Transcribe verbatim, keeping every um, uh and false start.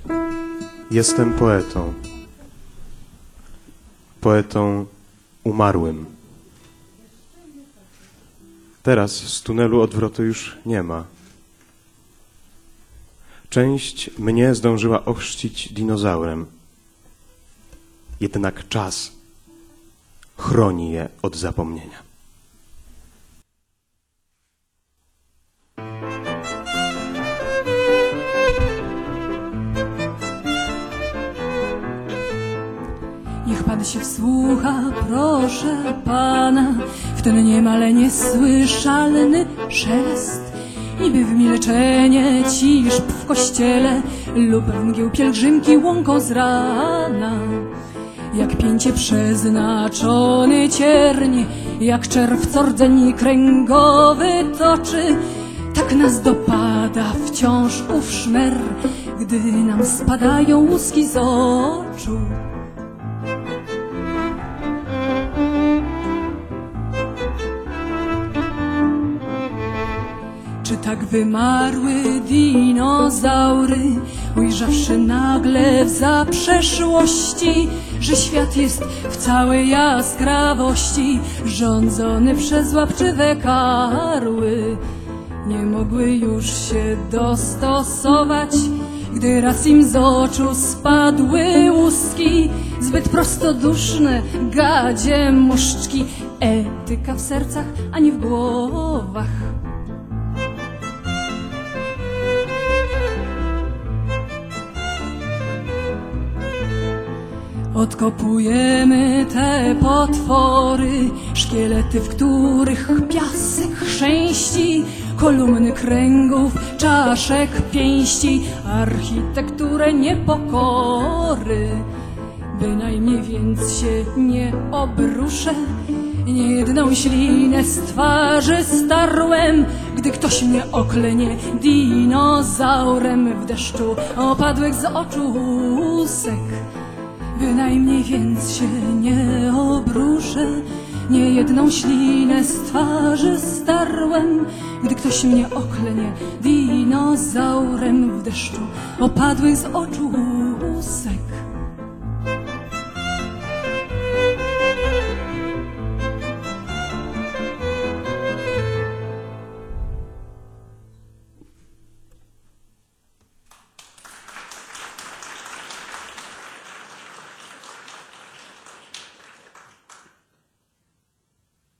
Jestem poetą. Poetą umarłym. Teraz z tunelu odwrotu już nie ma. Część mnie zdążyła ochrzcić dinozaurem. Jednak czas chroni je od zapomnienia. Niech pan się wsłucha, proszę pana, w ten niemal niesłyszalny szelest, niby w milczenie ciszb w kościele lub mgieł pielgrzymki łąką z rana. Jak pięcie przeznaczony cierń, jak czerwco rdzeń kręgowy toczy, tak nas dopada wciąż ów szmer, gdy nam spadają łuski z oczu. Czy tak wymarły dinozaury, ujrzawszy nagle w zaprzeszłości, że świat jest w całej jaskrawości rządzony przez łapczywe karły, nie mogły już się dostosować, gdy raz im z oczu spadły łuski, zbyt prostoduszne gadzie muszczki, etyka w sercach ani w głowach. Odkopujemy te potwory, szkielety, w których piasek chrzęści, kolumny kręgów, czaszek, pięści, architekturę niepokory. Bynajmniej więc się nie obruszę, niejedną ślinę z twarzy starłem, gdy ktoś mnie oklenie dinozaurem w deszczu opadłych z oczu łusek. Bynajmniej więc się nie obruszę, niejedną ślinę z twarzy starłem, gdy ktoś mnie oklenie dinozaurem w deszczu opadłych z oczu łusek.